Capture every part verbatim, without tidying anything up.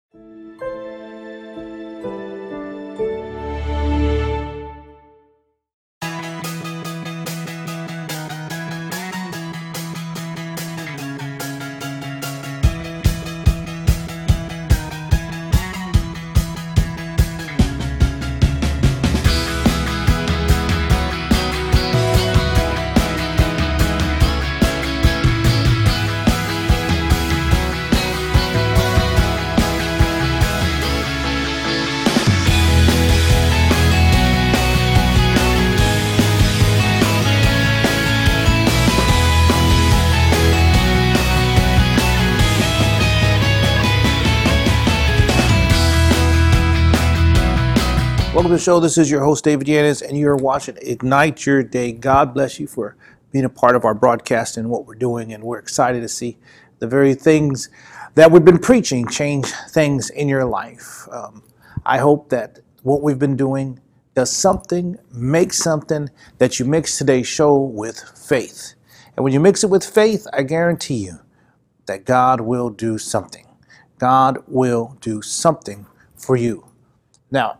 Welcome to the show. This is your host, David Yanez, and you're watching Ignite Your Day. God bless you for being a part of our broadcast and what we're doing, and we're excited to see the very things that we've been preaching change things in your life. Um, I hope that what we've been doing does something, makes something, that you mix today's show with faith. And when you mix it with faith, I guarantee you that God will do something. God will do something for you. Now,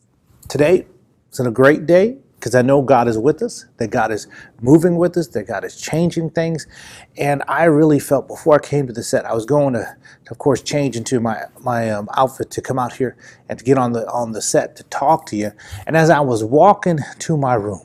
today is a great day because I know God is with us, that God is moving with us, that God is changing things. And I really felt before I came to the set, I was going to, of course, change into my my um, outfit to come out here and to get on the on the set to talk to you. And as I was walking to my room,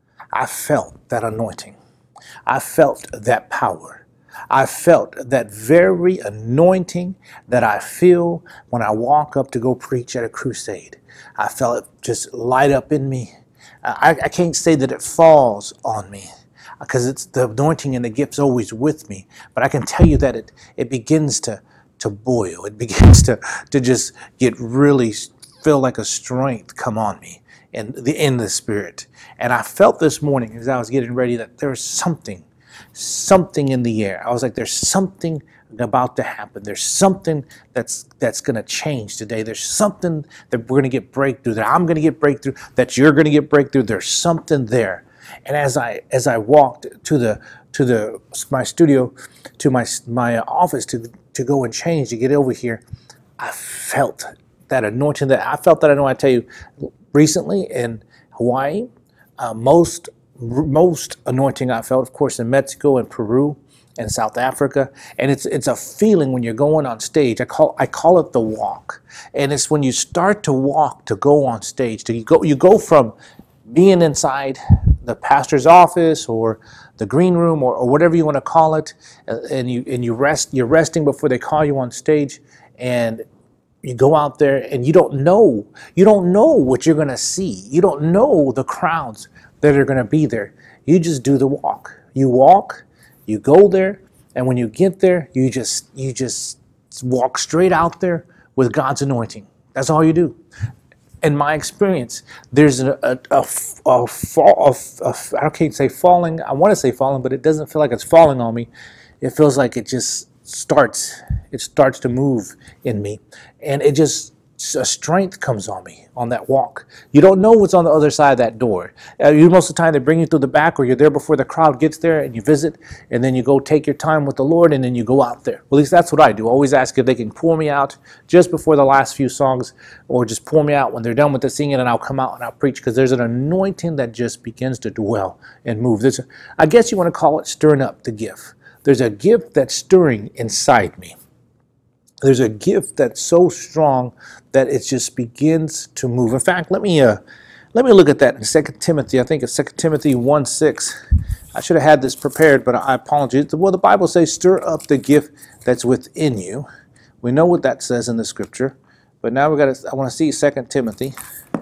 I felt that anointing. I felt that power. I felt that very anointing that I feel when I walk up to go preach at a crusade. I felt it just light up in me. I, I can't say that it falls on me because it's the anointing and the gift's always with me. But I can tell you that it it begins to to boil. It begins to to just get really feel like a strength come on me in the in the spirit. And I felt this morning as I was getting ready that there was something. something in the air. I was like, there's something about to happen. There's something that's that's going to change today. There's something that we're going to get breakthrough, that I'm going to get breakthrough, that you're going to get breakthrough. There's something there. And as I as I walked to the to the my studio, to my my office to to go and change, to get over here, I felt that anointing. That I felt that I know I tell you recently in Hawaii, uh, most most anointing I felt, of course, in Mexico and Peru and South Africa. And it's it's a feeling when you're going on stage. I call I call it the walk. And it's when you start to walk to go on stage. To you go you go from being inside the pastor's office or the green room or, or whatever you want to call it, and you and you rest you're resting before they call you on stage, and you go out there and you don't know you don't know what you're going to see. You don't know the crowds that are going to be there. You just do the walk. You walk, you go there, and when you get there, you just you just walk straight out there with God's anointing. That's all you do. In my experience, there's a a, a, a fall. A, a, I can't say falling. I want to say falling, but it doesn't feel like it's falling on me. It feels like it just starts. It starts to move in me, and it just. A strength comes on me on that walk. You don't know what's on the other side of that door. Uh, you most of the time they bring you through the back, or you're there before the crowd gets there, and you visit, and then you go take your time with the Lord, and then you go out there. Well, at least that's what I do. I always ask if they can pour me out just before the last few songs, or just pour me out when they're done with the singing, and I'll come out and I'll preach, because there's an anointing that just begins to dwell and move. There's, a, I guess you want to call it stirring up the gift. There's a gift that's stirring inside me. There's a gift that's so strong that it just begins to move. In fact, let me uh, let me look at that in Second Timothy. I think it's Second Timothy one six. I should have had this prepared, but I apologize. Well, the Bible says, stir up the gift that's within you. We know what that says in the scripture. But now we got to, I want to see Second Timothy.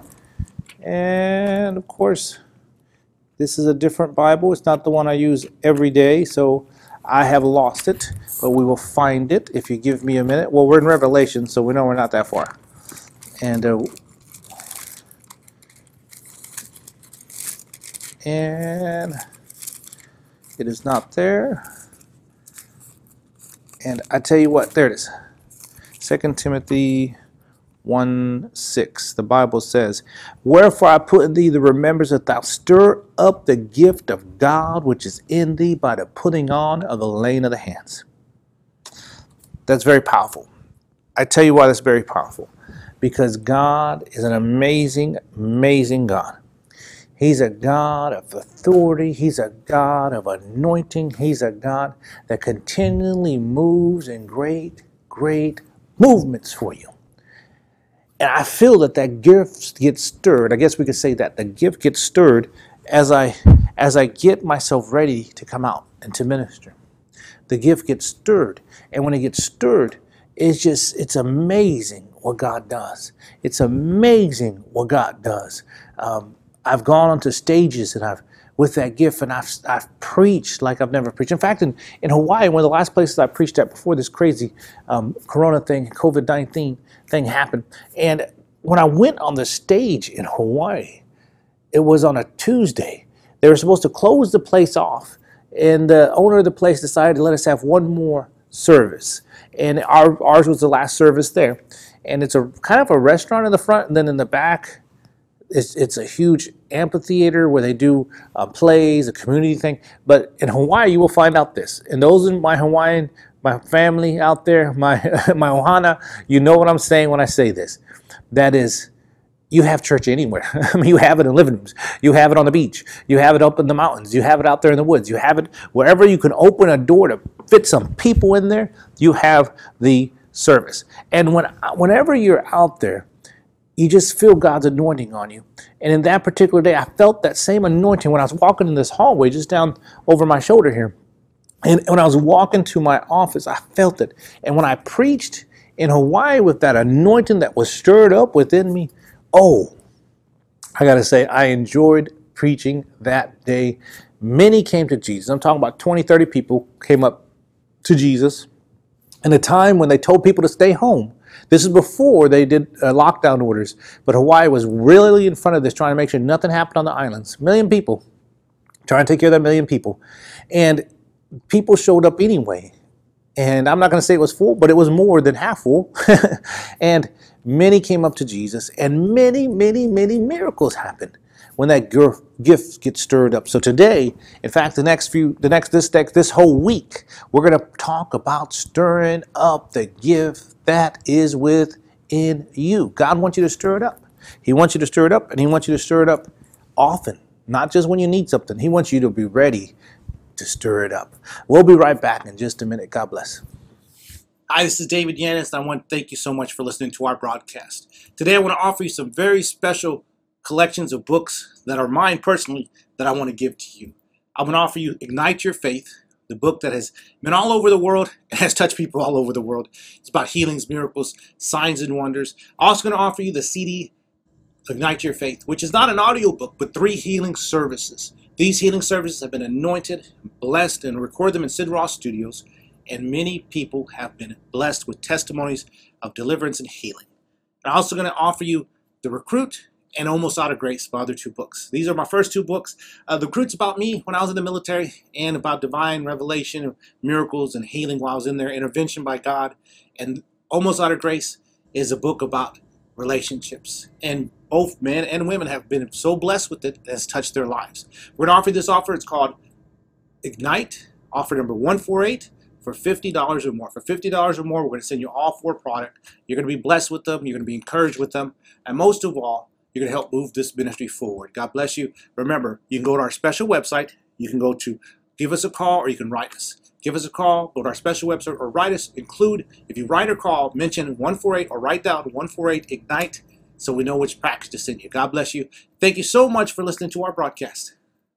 And of course, this is a different Bible. It's not the one I use every day, so I have lost it, but we will find it if you give me a minute. Well, we're in Revelation, so we know we're not that far. And uh, and it is not there. And I tell you what, there it is. Second Timothy one six. The Bible says, wherefore I put in thee the remembrance that thou stir up the gift of God which is in thee by the putting on of the laying of the hands. That's very powerful. I tell you why that's very powerful. Because God is an amazing, amazing God. He's a God of authority. He's a God of anointing. He's a God that continually moves in great, great movements for you. And I feel that that gift gets stirred. I guess we could say that the gift gets stirred as I as I get myself ready to come out and to minister. The gift gets stirred. And when it gets stirred, it's just, it's amazing what God does. It's amazing what God does. Um, I've gone onto stages and I've, with that gift, and I've, I've preached like I've never preached. In fact, in, in Hawaii, one of the last places I preached at before this crazy um, Corona thing, COVID nineteen thing happened. And when I went on the stage in Hawaii, it was on a Tuesday. They were supposed to close the place off, and the owner of the place decided to let us have one more service. And our, ours was the last service there. And it's a kind of a restaurant in the front, and then in the back, It's, it's a huge amphitheater where they do uh, plays, a community thing. But in Hawaii, you will find out this. And those in my Hawaiian, my family out there, my my ohana, you know what I'm saying when I say this. That is, you have church anywhere. I mean, you have it in living rooms. You have it on the beach. You have it up in the mountains. You have it out there in the woods. You have it wherever you can open a door to fit some people in there. You have the service. And when whenever you're out there, you just feel God's anointing on you. And in that particular day, I felt that same anointing when I was walking in this hallway just down over my shoulder here. And when I was walking to my office, I felt it. And when I preached in Hawaii with that anointing that was stirred up within me, oh, I got to say, I enjoyed preaching that day. Many came to Jesus. I'm talking about twenty, thirty people came up to Jesus in a time when they told people to stay home. This is before they did uh, lockdown orders, but Hawaii was really in front of this, trying to make sure nothing happened on the islands. A million people, trying to take care of that million people. And people showed up anyway. And I'm not going to say it was full, but it was more than half full. And many came up to Jesus, and many, many, many miracles happened when that gift gets stirred up. So today, in fact, the next few, the next, this next, this whole week, we're going to talk about stirring up the gift that is within you. God wants you to stir it up. He wants you to stir it up, and He wants you to stir it up often, not just when you need something. He wants you to be ready to stir it up. We'll be right back in just a minute. God bless. Hi, this is David Yanis, and I want to thank you so much for listening to our broadcast. Today, I want to offer you some very special collections of books that are mine personally that I want to give to you. I want to offer you Ignite Your Faith, the book that has been all over the world and has touched people all over the world. It's about healings, miracles, signs, and wonders. I'm also going to offer you the C D, Ignite Your Faith, which is not an audio book, but three healing services. These healing services have been anointed, blessed, and record them in Sid Ross Studios, and many people have been blessed with testimonies of deliverance and healing. I'm also going to offer you The Recruit and Almost Out of Grace, my other two books. These are my first two books. Uh, the Recruit's about me when I was in the military, and about divine revelation, miracles, and healing while I was in there, intervention by God. And Almost Out of Grace is a book about relationships. And both men and women have been so blessed with it, it has touched their lives. We're going to offer this offer. It's called Ignite, offer number one four eight, for fifty dollars or more. For fifty dollars or more, we're going to send you all four products. You're going to be blessed with them. You're going to be encouraged with them. And most of all, you're going to help move this ministry forward. God bless you. Remember, you can go to our special website. You can go to give us a call, or you can write us. Give us a call, go to our special website, or write us. Include, if you write or call, mention one four eight, or write down one four eight Ignite, so we know which package to send you. God bless you. Thank you so much for listening to our broadcast.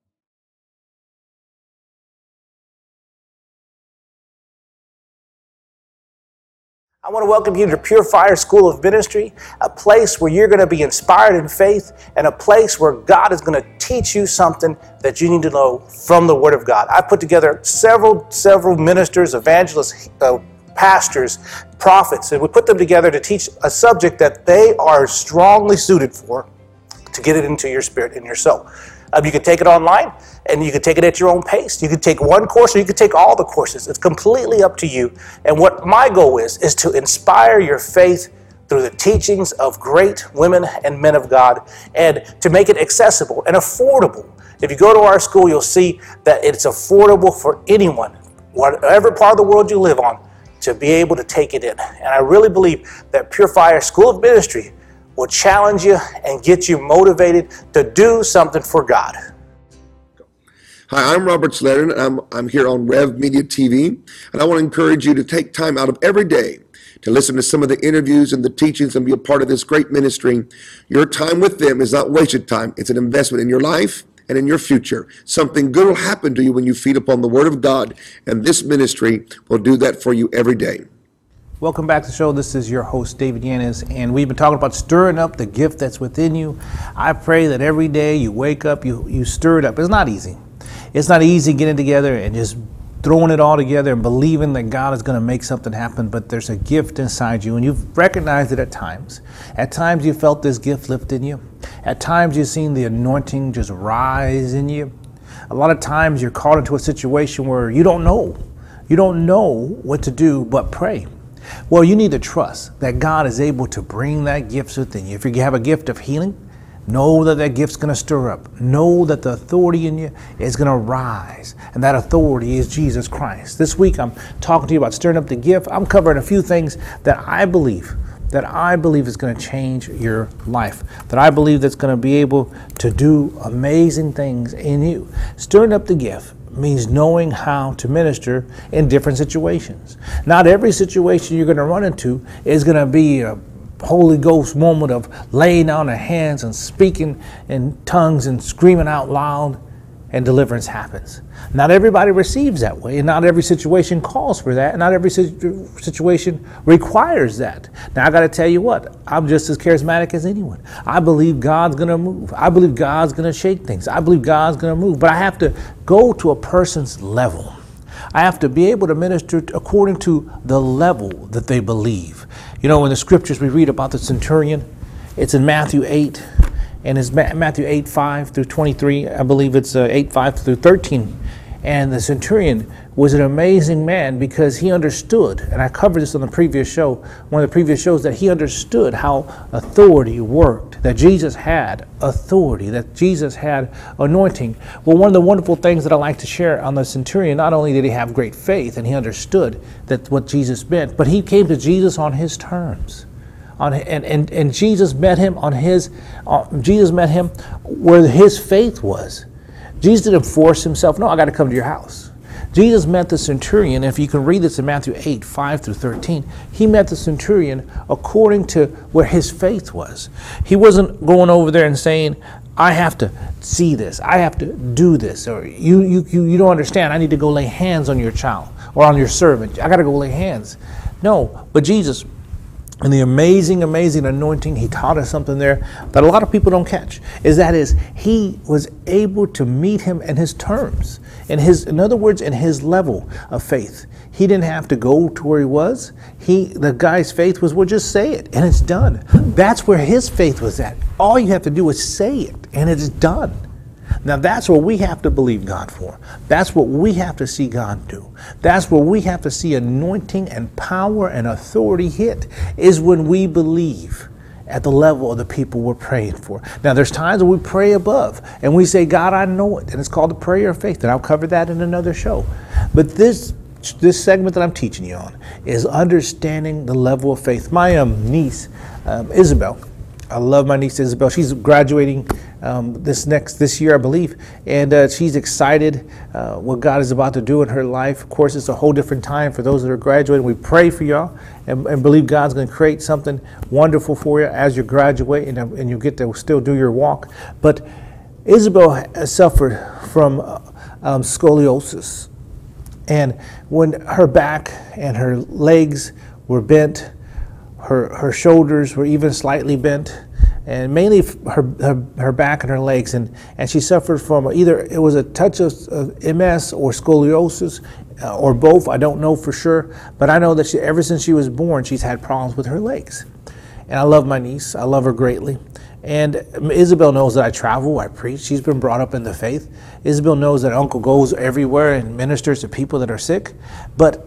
I want to welcome you to Pure Fire School of Ministry, a place where you're going to be inspired in faith, and a place where God is going to teach you something that you need to know from the Word of God. I put together several, several ministers, evangelists, uh, pastors, prophets, and we put them together to teach a subject that they are strongly suited for, to get it into your spirit and your soul. Um, you can take it online, and you can take it at your own pace. You can take one course, or you can take all the courses. It's completely up to you. And what my goal is, is to inspire your faith through the teachings of great women and men of God, and to make it accessible and affordable. If you go to our school, you'll see that it's affordable for anyone, whatever part of the world you live on, to be able to take it in. And I really believe that Pure Fire School of Ministry will challenge you and get you motivated to do something for God. Hi, I'm Robert Sladen, and I'm, I'm here on Rev Media T V, and I want to encourage you to take time out of every day to listen to some of the interviews and the teachings and be a part of this great ministry. Your time with them is not wasted time. It's an investment in your life and in your future. Something good will happen to you when you feed upon the Word of God, and this ministry will do that for you every day. Welcome back to the show. This is your host, David Yanez, and we've been talking about stirring up the gift that's within you. I pray that every day you wake up, you, you stir it up. It's not easy. It's not easy getting together and just throwing it all together and believing that God is going to make something happen, but there's a gift inside you, and you've recognized it at times. At times you felt this gift lift in you. At times you've seen the anointing just rise in you. A lot of times you're caught into a situation where you don't know. You don't know what to do but pray. Well, you need to trust that God is able to bring that gift within you. If you have a gift of healing, know that that gift's going to stir up. Know that the authority in you is going to rise. And that authority is Jesus Christ. This week I'm talking to you about stirring up the gift. I'm covering a few things that I believe, that I believe is going to change your life. That I believe that's going to be able to do amazing things in you. Stirring up the gift means knowing how to minister in different situations. Not every situation you're going to run into is going to be a Holy Ghost moment of laying on their hands and speaking in tongues and screaming out loud, and deliverance happens. Not everybody receives that way, and not every situation calls for that, and not every situ- situation requires that. Now I got to tell you what, I'm just as charismatic as anyone. I believe God's going to move. I believe God's going to shake things. I believe God's going to move, but I have to go to a person's level. I have to be able to minister according to the level that they believe. You know, in the scriptures we read about the centurion, it's in Matthew eight, and it's Matthew eight, five through twenty-three. I believe it's uh, eight, five through thirteen. And the centurion was an amazing man because he understood, and I covered this on the previous show, one of the previous shows, that he understood how authority worked, that Jesus had authority, that Jesus had anointing. Well, one of the wonderful things that I like to share on the centurion, not only did he have great faith and he understood that what Jesus meant, but he came to Jesus on his terms. On, and, and, and Jesus met him on his, uh, Jesus met him where his faith was. Jesus didn't force himself. No, I got to come to your house. Jesus met the centurion. If you can read this in Matthew eight, five through thirteen, he met the centurion according to where his faith was. He wasn't going over there and saying, I have to see this. I have to do this. Or you, you, you, you don't understand. I need to go lay hands on your child or on your servant. I got to go lay hands. No, but Jesus, and the amazing, amazing anointing, he taught us something there that a lot of people don't catch, is that is he was able to meet him in his terms, in his, in other words, in his level of faith. He didn't have to go to where he was. He, the guy's faith was, well, just say it and it's done. That's where his faith was at. All you have to do is say it and it's done. Now that's what we have to believe God for. That's what we have to see God do. That's where we have to see anointing and power and authority hit, is when we believe at the level of the people we're praying for. Now there's times when we pray above and we say, God, I know it. And it's called the prayer of faith. And I'll cover that in another show. But this this segment that I'm teaching you on is understanding the level of faith. My um, niece, um, Isabel, I love my niece Isabel. She's graduating um, this next this year, I believe, and uh, she's excited uh, what God is about to do in her life. Of course, it's a whole different time for those that are graduating. We pray for y'all and, and believe God's going to create something wonderful for you as you graduate and, and you get to still do your walk. But Isabel has suffered from uh, um, scoliosis, and when her back and her legs were bent, Her her shoulders were even slightly bent, and mainly her her, her back and her legs, and, and she suffered from either it was a touch of, of M S or scoliosis, uh, or both. I don't know for sure, but I know that she, ever since she was born, she's had problems with her legs. And I love my niece. I love her greatly. And Isabel knows that I travel, I preach. She's been brought up in the faith. Isabel knows that Uncle goes everywhere and ministers to people that are sick. But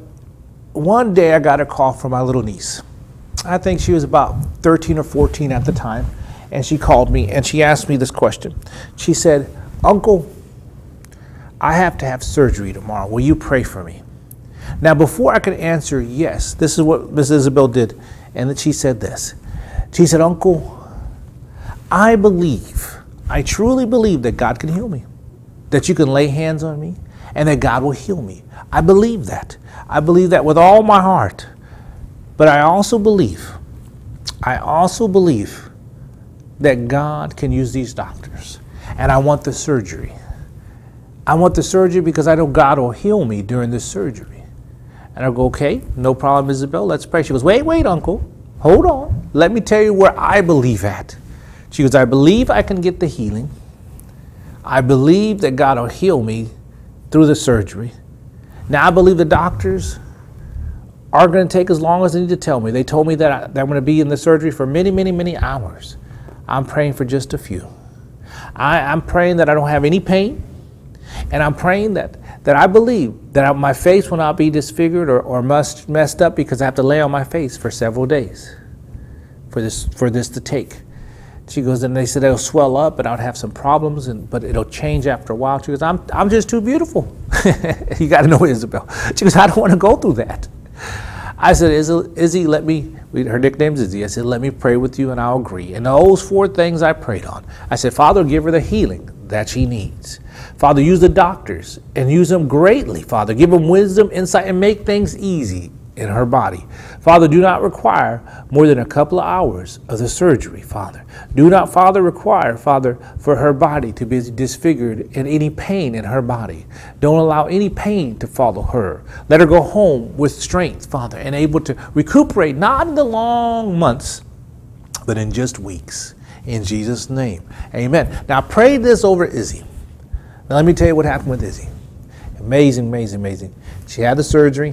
one day I got a call from my little niece. I think she was about thirteen or fourteen at the time, and she called me and she asked me this question. She said, Uncle, I have to have surgery tomorrow. Will you pray for me? Now, before I could answer yes, this is what Miss Isabel did. And then she said this. She said, Uncle, I believe, I truly believe that God can heal me, that you can lay hands on me, and that God will heal me. I believe that. I believe that with all my heart. But I also believe, I also believe that God can use these doctors. And I want the surgery. I want the surgery because I know God will heal me during this surgery. And I go, okay, no problem, Isabel, let's pray. She goes, wait, wait, Uncle, hold on. Let me tell you where I believe at. She goes, I believe I can get the healing. I believe that God will heal me through the surgery. Now I believe the doctors are going to take as long as they need to tell me. They told me that, I, that I'm going to be in the surgery for many, many, many hours. I'm praying for just a few. I, I'm praying that I don't have any pain. And I'm praying that, that I believe that I, my face will not be disfigured or, or must, messed up because I have to lay on my face for several days for this, for this to take. She goes, and they said it'll swell up and I'll have some problems, and but it'll change after a while. She goes, I'm, I'm just too beautiful. You got to know Isabel. She goes, I don't want to go through that. I said, Izzy, Izzy, let me, her nickname's Izzy. I said, let me pray with you and I'll agree. And those four things I prayed on. I said, Father, give her the healing that she needs. Father, use the doctors and use them greatly. Father, give them wisdom, insight, and make things easy in her body. Father, do not require more than a couple of hours of the surgery, Father. Do not, Father, require, Father, for her body to be disfigured and any pain in her body. Don't allow any pain to follow her. Let her go home with strength, Father, and able to recuperate, not in the long months, but in just weeks. In Jesus' name, amen. Now pray this over Izzy. Now let me tell you what happened with Izzy. Amazing, amazing, amazing. She had the surgery.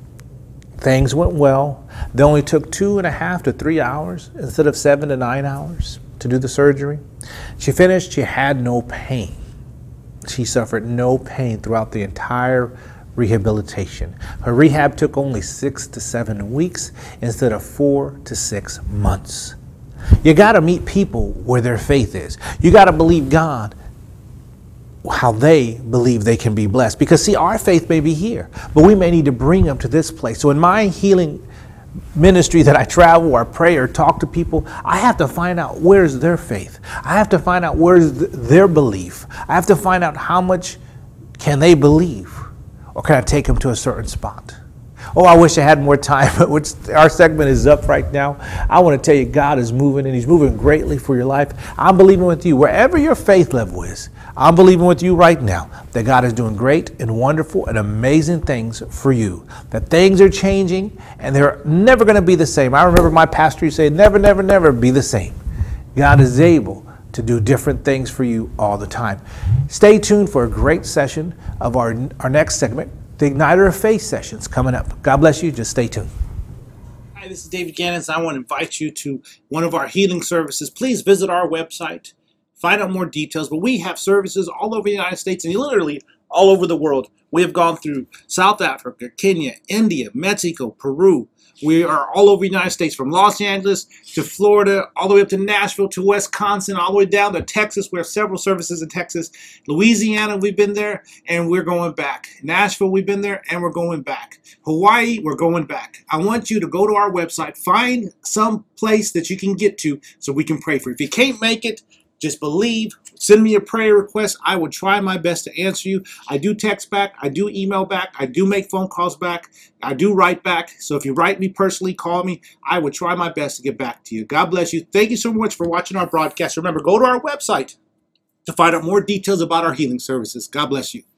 Things went well. They only took two and a half to three hours instead of seven to nine hours to do the surgery. She finished. She had no pain. She suffered no pain throughout the entire rehabilitation. Her rehab took only six to seven weeks instead of four to six months. You got to meet people where their faith is. You got to believe God how they believe they can be blessed. Because see, our faith may be here, but we may need to bring them to this place. So in my healing ministry that I travel or pray or talk to people, I have to find out where's their faith. I have to find out where's th- their belief. I have to find out how much can they believe, or can I take them to a certain spot? Oh, I wish I had more time, but which, our segment is up right now. I want to tell you, God is moving, and He's moving greatly for your life. I'm believing with you, wherever your faith level is, I'm believing with you right now that God is doing great and wonderful and amazing things for you. That things are changing, and they're never going to be the same. I remember my pastor used to say, never, never, never be the same. God is able to do different things for you all the time. Stay tuned for a great session of our, our next segment. The Igniter of Faith sessions coming up. God bless you. Just stay tuned. Hi, this is David Gannons. I want to invite you to one of our healing services. Please visit our website, find out more details. But we have services all over the United States and literally all over the world. We have gone through South Africa, Kenya, India, Mexico, Peru. We are all over the United States, from Los Angeles to Florida, all the way up to Nashville to Wisconsin, all the way down to Texas. We have several services in Texas. Louisiana, we've been there, and we're going back. Nashville, we've been there, and we're going back. Hawaii, we're going back. I want you to go to our website, find some place that you can get to so we can pray for you. If you can't make it, just believe. Send me a prayer request. I will try my best to answer you. I do text back. I do email back. I do make phone calls back. I do write back. So if you write me personally, call me. I will try my best to get back to you. God bless you. Thank you so much for watching our broadcast. Remember, go to our website to find out more details about our healing services. God bless you.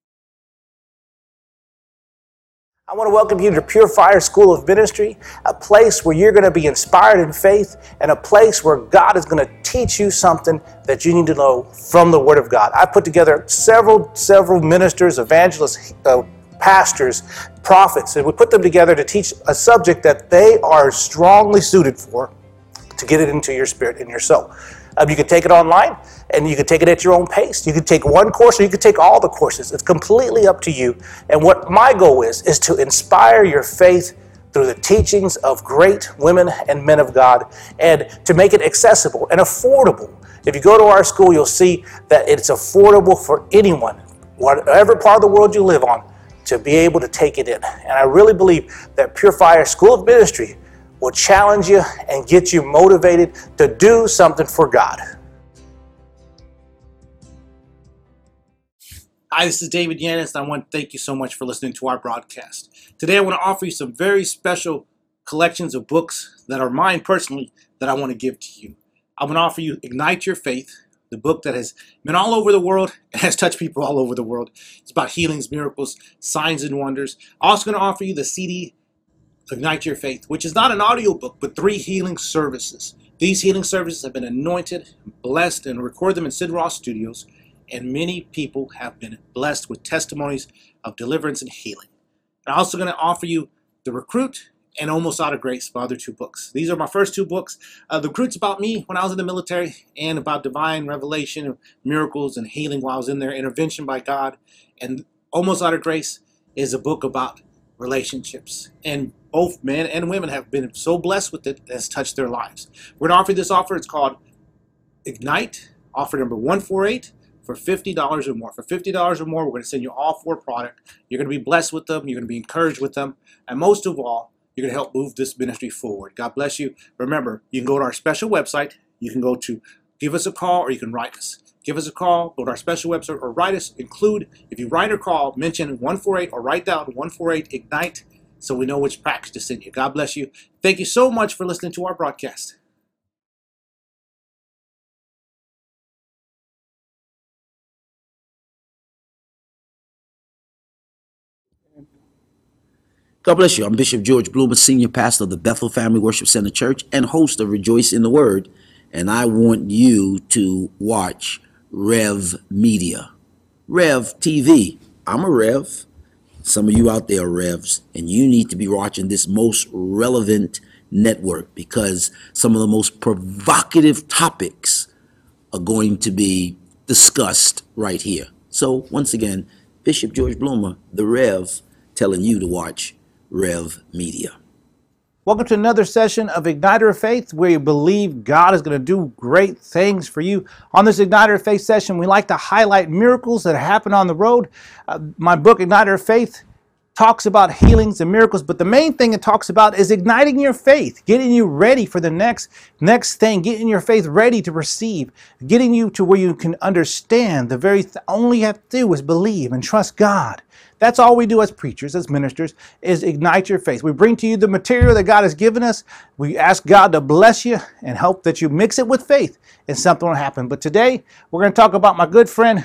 I want to welcome you to Pure Fire School of Ministry, a place where you're going to be inspired in faith, and a place where God is going to teach you something that you need to know from the Word of God. I put together several, several ministers, evangelists, uh, pastors, prophets, and we put them together to teach a subject that they are strongly suited for, to get it into your spirit and your soul. Um, you can take it online, and you can take it at your own pace. You can take one course, or you can take all the courses. It's completely up to you. And what my goal is, is to inspire your faith through the teachings of great women and men of God, and to make it accessible and affordable. If you go to our school, you'll see that it's affordable for anyone, whatever part of the world you live on. to be able to take it in. And I really believe that Pure Fire School of Ministry will challenge you and get you motivated to do something for God. Hi, this is David Yanis, and I want to thank you so much for listening to our broadcast. Today I want to offer you some very special collections of books that are mine personally that I want to give to you. I want to offer you Ignite Your Faith, the book that has been all over the world and has touched people all over the world. It's about healings, miracles, signs, and wonders. I'm also going to offer you the C D, Ignite Your Faith, which is not an audio book, but three healing services. These healing services have been anointed, blessed, and record them in Sid Ross Studios, and many people have been blessed with testimonies of deliverance and healing. I'm also going to offer you The Recruit and Almost Out of Grace, my other two books. These are my first two books. Uh, the Recruit's about me when I was in the military and about divine revelation, miracles, and healing while I was in there, intervention by God. And Almost Out of Grace is a book about relationships. And both men and women have been so blessed with it that it's touched their lives. We're going to offer this offer. It's called Ignite, offer number one forty-eight. For fifty dollars or more. For fifty dollars or more, we're going to send you all four products. You're going to be blessed with them. You're going to be encouraged with them. And most of all, you're going to help move this ministry forward. God bless you. Remember, you can go to our special website. You can go to give us a call or you can write us. Give us a call, go to our special website or write us. Include, if you write or call, mention one forty-eight or write down one forty-eight Ignite so we know which package to send you. God bless you. Thank you so much for listening to our broadcast. God bless you. I'm Bishop George Bloomer, Senior Pastor of the Bethel Family Worship Center Church and host of Rejoice in the Word. And I want you to watch Rev Media. Rev T V. I'm a Rev. Some of you out there are Revs. And you need to be watching this most relevant network because some of the most provocative topics are going to be discussed right here. So once again, Bishop George Bloomer, the Rev, telling you to watch Rev Media. Welcome to another session of Igniter of Faith, where you believe God is going to do great things for you. On this Igniter of Faith session, we like to highlight miracles that happen on the road. Uh, my book, Igniter of Faith, talks about healings and miracles, but the main thing it talks about is igniting your faith, getting you ready for the next next thing, getting your faith ready to receive, getting you to where you can understand the very th- only you have to do is believe and trust God. That's all we do as preachers, as ministers, is ignite your faith. We bring to you the material that God has given us. We ask God to bless you and help that you mix it with faith and something will happen. But today, we're going to talk about my good friend,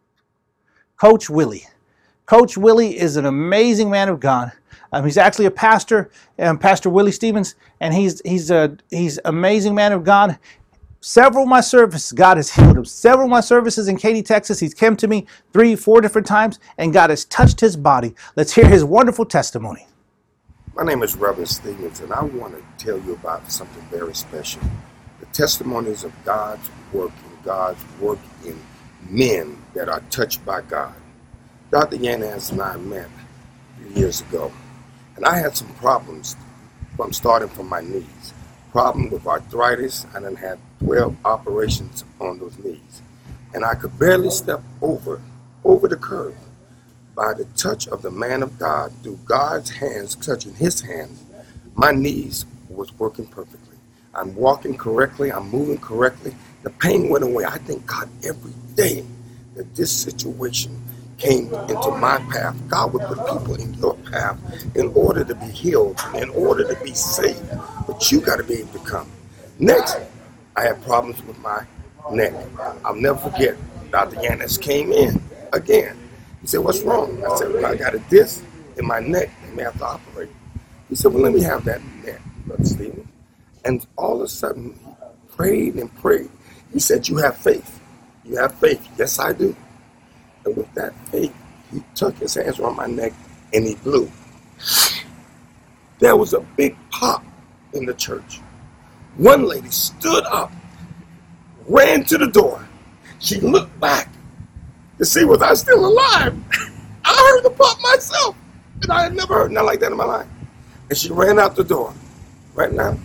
Coach Willie. Coach Willie is an amazing man of God. Um, he's actually a pastor, um, Pastor Willie Stevens, and he's he's a he's amazing man of God. Several of my services, God has healed him. Several of my services in Katy, Texas, he's come to me three, four different times, and God has touched his body. Let's hear his wonderful testimony. My name is Reverend Stevens, and I want to tell you about something very special. The testimonies of God's work and God's work in men that are touched by God. Doctor Yanis and I met a few years ago, and I had some problems from starting from my knees. Problem with arthritis. I done had twelve operations on those knees, and I could barely step over over the curve. By the touch of the man of God, through God's hands touching his hands, my knees was working perfectly. I'm walking correctly, I'm moving correctly. The pain went away. I thank God every day that this situation came into my path. God would put people in your path in order to be healed, in order to be saved. But you got to be able to come. Next, I had problems with my neck. I'll never forget, Doctor Yanis came in again. He said, "What's wrong?" I said, "Well, I got a disc in my neck. They may have to operate." He said, "Well, let me have that neck, Brother Stephen." And all of a sudden, he prayed and prayed. He said, "You have faith. You have faith." Yes, I do. And with that faith, he took his hands around my neck and he blew. There was a big pop in the church. One lady stood up, ran to the door. She looked back to see was I still alive. I heard the pop myself, and I had never heard nothing like that in my life. And she ran out the door. Right now,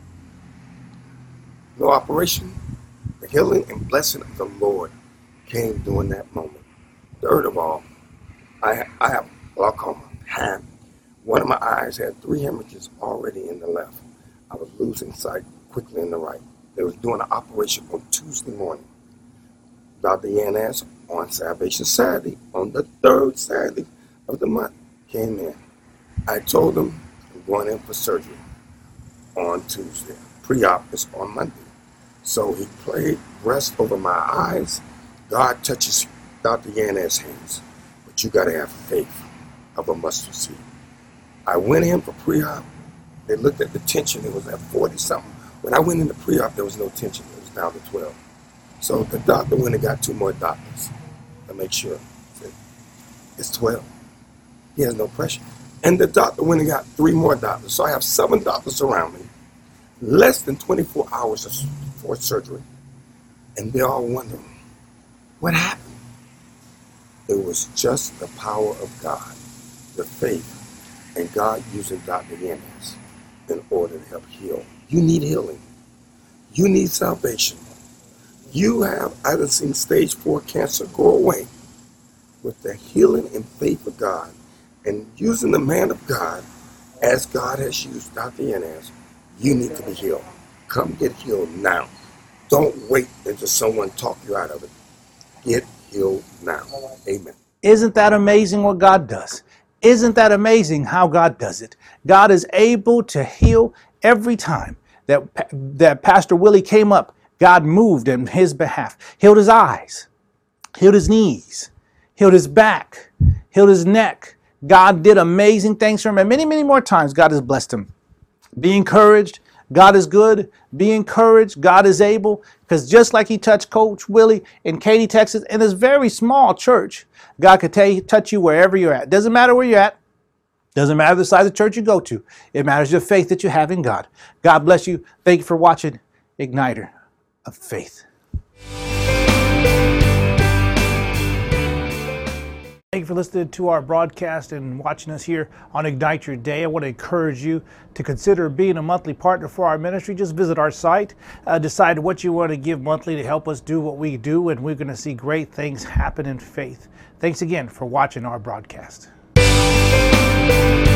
no operation. The healing and blessing of the Lord came during that moment. Third of all, I, I have glaucoma. Had one of my eyes had three hemorrhages already in the left. I was losing sight quickly in the right. They was doing an operation on Tuesday morning. Doctor Yanez on Salvation Saturday, on the third Saturday of the month, came in. I told him I'm going in for surgery on Tuesday. Pre-op is on Monday. So he prayed, rest over my eyes. God touches Doctor Yanez's hands. But you got to have faith of a mustard seed. I went in for pre-op. They looked at the tension. It was at forty something. When I went into pre-op, there was no tension. It was down to twelve. So the doctor went and got two more doctors to make sure. He said, it's twelve. He has no pressure. And the doctor went and got three more doctors. So I have seven doctors around me, less than twenty-four hours before surgery. And they're all wondering, what happened? It was just the power of God, the faith, and God using Doctor Yanez in order to help heal. You need healing. You need salvation. You have, I have seen stage four cancer go away with the healing and faith of God and using the man of God as God has used Doctor Yanez. You need to be healed. Come get healed now. Don't wait until someone talk you out of it. Get healed now. Amen. Isn't that amazing what God does? Isn't that amazing how God does it? God is able to heal every time that, that Pastor Willie came up. God moved in his behalf, healed his eyes, healed his knees, healed his back, healed his neck. God did amazing things for him, and many, many more times God has blessed him. Be encouraged. God is good. Be encouraged. God is able. Because just like he touched Coach Willie in Katy, Texas, in this very small church, God could tell you, touch you wherever you're at. Doesn't matter where you're at. Doesn't matter the size of church you go to. It matters the faith that you have in God. God bless you. Thank you for watching Igniter of Faith. Thank you for listening to our broadcast and watching us here on Ignite Your Day. I want to encourage you to consider being a monthly partner for our ministry. Just visit our site, uh, decide what you want to give monthly to help us do what we do, and we're going to see great things happen in faith. Thanks again for watching our broadcast.